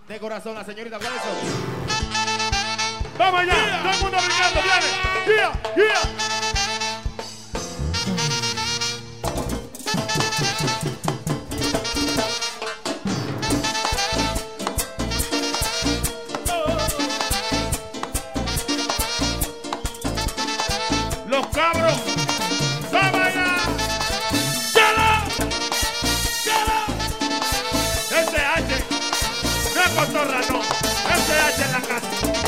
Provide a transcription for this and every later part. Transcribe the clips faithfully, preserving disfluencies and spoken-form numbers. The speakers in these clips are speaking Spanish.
De corazón, la señorita, ¿cuál es eso? Vamos allá, Yeah. todo el mundo brincando, viene. Yeah, yeah. Los cabros, vamos allá. ¡Chalo! ¡Chalo! S H, no es cotorra, no. S H en la casa.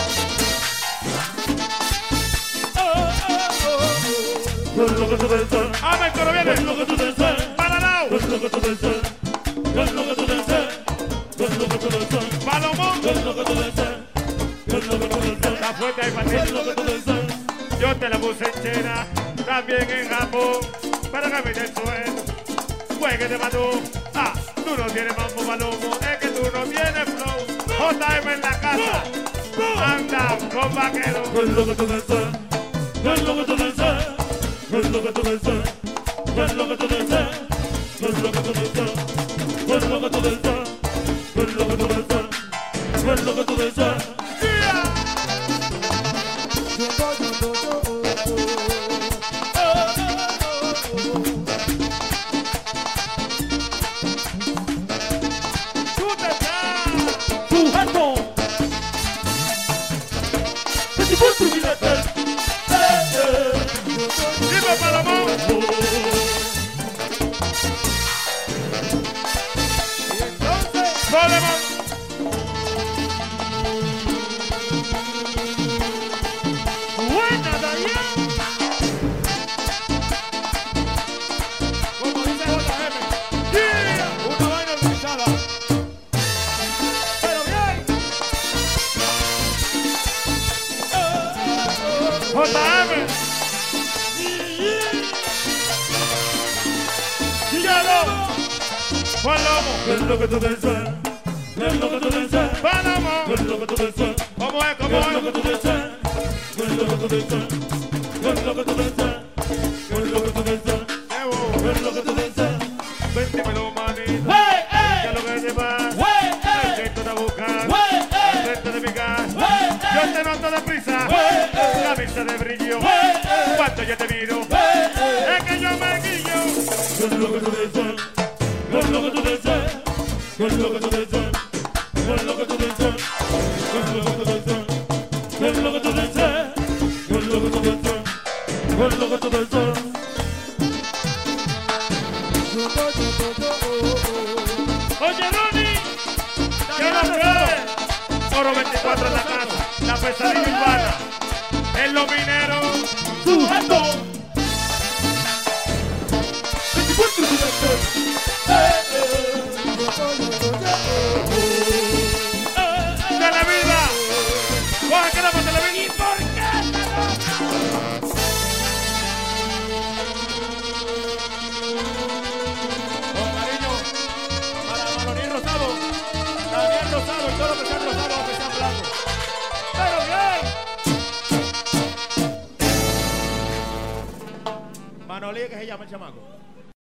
Es lo que tú deseas, ¡Ama el coro, viene! es lo que tú deseas, ¡Para lado! es lo que tú deseas, es lo que tú deseas, es lo que tú deseas, ¡Palomón! es lo que tú deseas, es lo que tú deseas, La fuerte ahí para es ti. lo que tú deseas. Yo te la puse en China, también en Japón, para que me des suelo. Fue que te mató. Ah, tú no tienes mambo palomo, es que tú no tienes flow. J M en la casa, anda con vaquero. Es lo que tú deseas, es lo que tú deseas, es lo que tú deseas, es lo que tú deseas, es lo que tú deseas, es lo que tú deseas, es lo que tú deseas, es lo que tú deseas. Tú te estás. Sujeto. Que si por tu vida te- eh, eh. Dime Palomón. Y entonces, Palomón. Buena, Dayan. como dice J M, Yeah. una vaina organizada. Pero bien. J M. Dígalo. Palomo. Es lo que tú deseas, es lo que tú deseas, Palomo. es lo que tú deseas, ¿Cómo es? ¿Cómo es lo que es? tú deseas, es lo que tú deseas, es lo que tú deseas, es lo que tú deseas, Debo. es lo que tú deseas. Véntemelo, manito. ¡Hey, hey! ¿Qué es lo que te pasa? ¡Hey, El hey! efecto de buscar. ¡Hey, Al hey! frente de mi casa. ¡Hey, Yo hey! te noto deprisa. Hey, hey! La vista de brillo. ¡Hey, hey! Cuando yo te miro. ¡Hey, hey! Es que yo me guillo. Es lo que tú deseas, es lo que tú deseas, es lo que tú deseas, es lo que tú deseas, es lo que tú deseas, es lo que tú deseas, es lo que tú deseas, es lo que tú deseas. Oye, Ronnie. ¿Qué es lo que es? Oro veinticuatro en la casa. La pesadilla urbana. En los mineros. ¡Sujeto! De la vida. Coge que no de la vida. ¿Y por qué? Con cariño para Manolín Rosado, Daniel Rosado y todo lo que sea rosado, aunque sea blanco. Pero bien. Manolín, que se llama el chamaco.